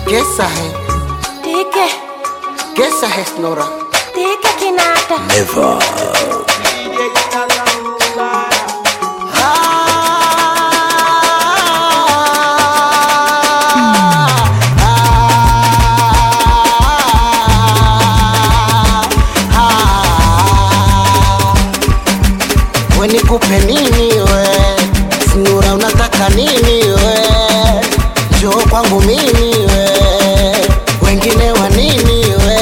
कैसा है? ठीक है, कैसा है स्नोरा? ठीक है किनाटा। Never. We nikupe nini we? Snura unataka nini we? Njoo kwangu mimi we. Wengine wa nini we?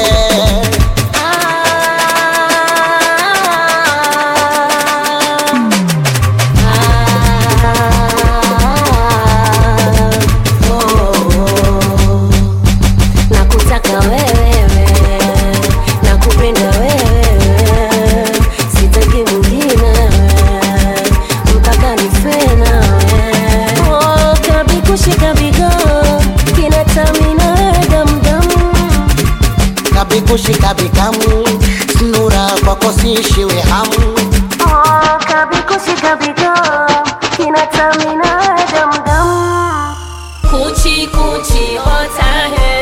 Nakutaka wewe, nakupenda wewe, sitaki mwingine mpaka nife nawe. Oh, kabikushika bigo kinatamina damdam, Kabikushika bikamu Snura kwako siishiwe hamu. oh, kabikushika bigo kinatamina damdam, kuchi kuchi hota hai.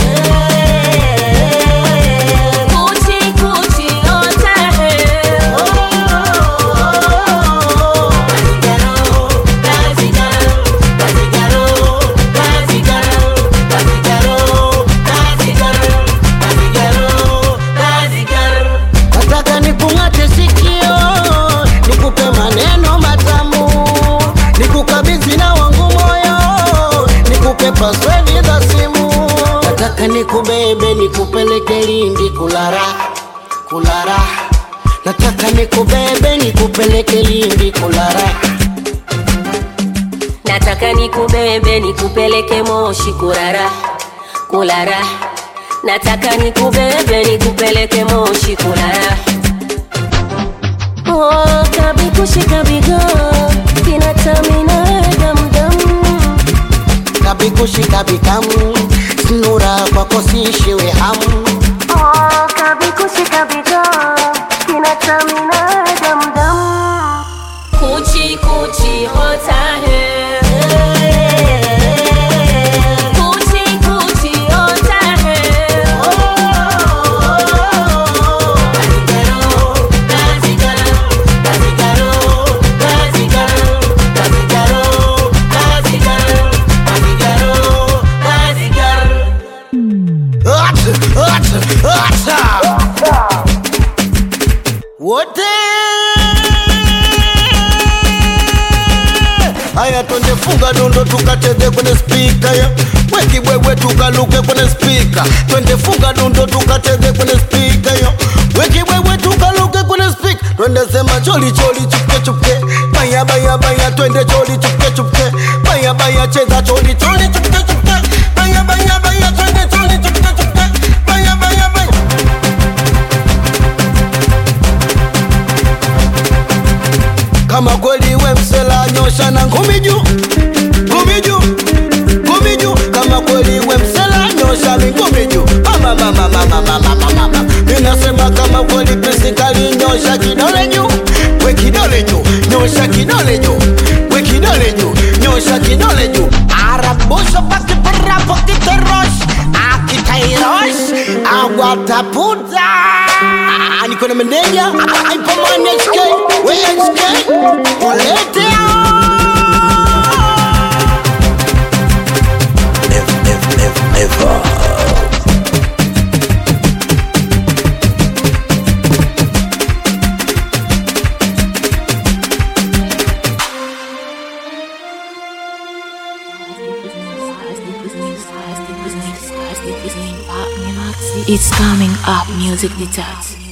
Password za simu. Nataka nikubebe nikupeleke Lindi kulara, kulara. Nataka nikubebe nikupeleke Lindi kulara. Nataka nikubebe nikupeleke Moshi kurara, kulara. Nataka nikubebe nikupeleke Moshi kulara. Oh, kabikushika bigo kinatamina damdam, Kabikushika bikamu Snura kwako siishiwe hamu. oh, kabikushika bigo kinatamina damdam, kuchi kuchi hota hai. Wote haya twende funga dondo tukacheze kwenye speaker ya weki wewe tukaluke kwenye speaker. Twende funga dondo tukacheze kwenye speaker ya weki wewe tukaluke kwenye speaker. Twende sema choli choli chupke chupke, baya baya baya. Twende choli chupke chupke, baya baya. Cheza choli choli chupke chupke, baya baya baya. Twende choli chupke chupke, baya baya baya. Kama kweli we msela nyosha na ngumi juu, ngumi juu, ngumi juu. Kama kweli we msela nyosha ni ngumi juu. Mama mama mama mama mama. Mimi nasema kama kweli pesi kali nyosha kidole juu, we kidole juu, nyosha kidole juu, we kidole juu, nyosha kidole juu. Arabusha paki para paki terosh, akitairosh, aguataputa. Niko na mendenya, ipo mani HK, we HK, olete Never. It's coming up, music detached.